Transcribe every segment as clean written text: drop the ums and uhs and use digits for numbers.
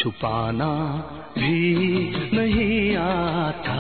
छुपाना भी नहीं आता,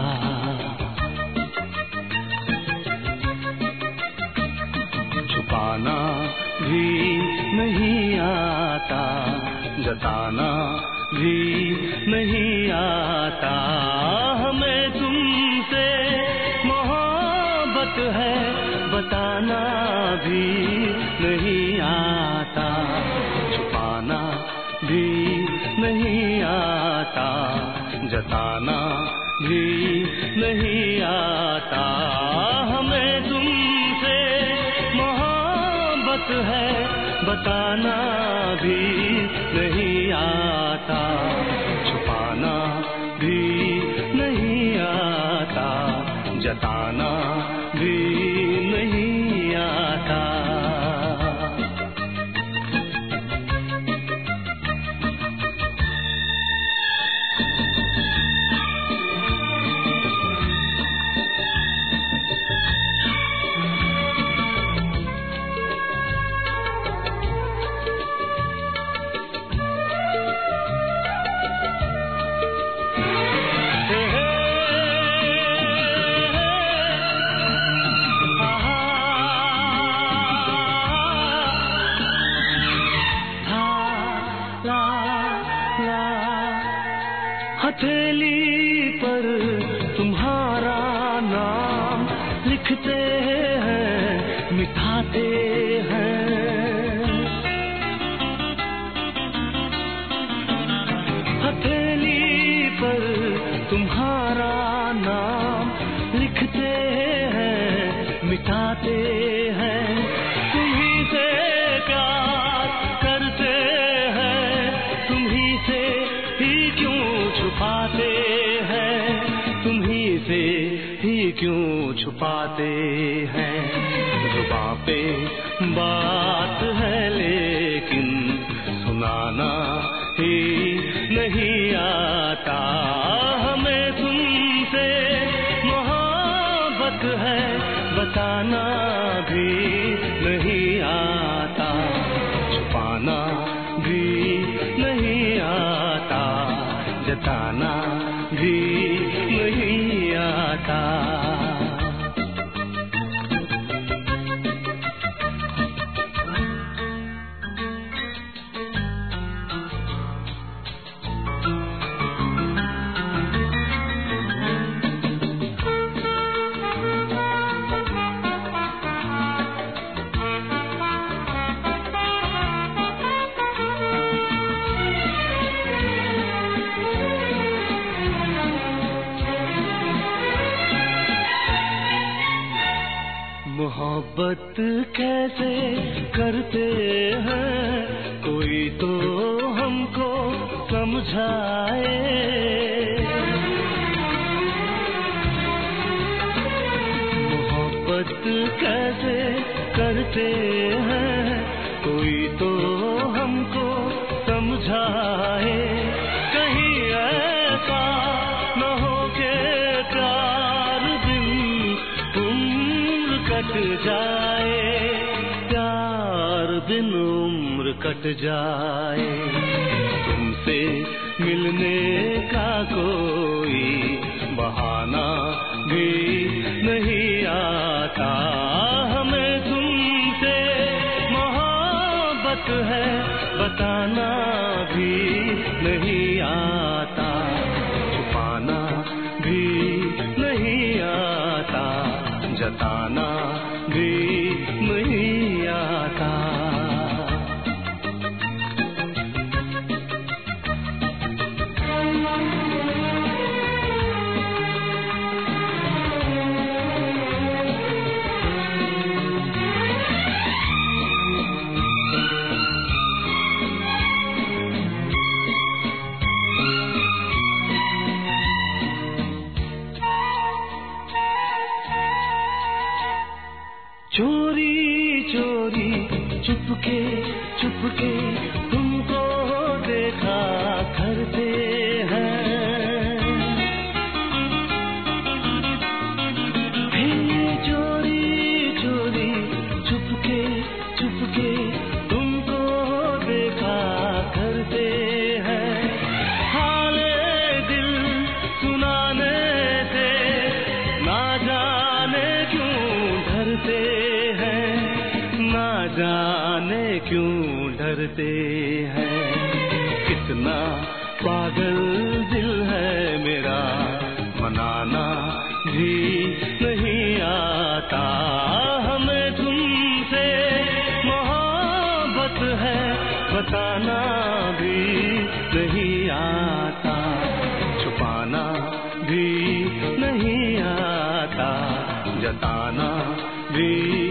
छुपाना भी नहीं आता, जताना भी नहीं आता। हमें तुमसे मोहब्बत है बताना भी नहीं आता, छुपाना भी नहीं आता, जताना भी नहीं आता। हमें तुमसे मोहब्बत है बताना भी नहीं आता, छुपाना भी नहीं आता, जताना भी नहीं आता। हथेली पर तुम्हारा नाम लिखते हैं, मिटाते हैं। हथेली पर तुम्हारा नाम लिखते हैं, मिटाते हैं। तुम्हीं से प्यार करते हैं, तुम्हीं से ही क्यों छुपाते हैं, तुम्हीं से ही क्यों छुपाते हैं। जुबां पे बात है लेकिन सुनाना ही नहीं आता। हमें तुमसे मोहब्बत है बताना भी नहीं आता, छुपाना भी नहीं आता, जताना भी नहीं आता। मोहब्बत कैसे करते हैं कोई तो हमको समझाए। मोहब्बत कैसे करते हैं कोई तो हमको समझाए। कहीं ऐसा न हो के प्यार बिन कट जाए, प्यार बिन उम्र कट जाए। तुमसे मिलने का कोई बहाना भी नहीं आता। हमें तुमसे मोहब्बत है बताना भी नहीं आता, छुपाना भी नहीं आता, जताना भी नहीं आता। जो करते हैं। कितना पागल दिल है मेरा, मनाना भी नहीं आता। हमें तुमसे मोहब्बत है, बताना भी नहीं आता। छुपाना भी नहीं आता, जताना भी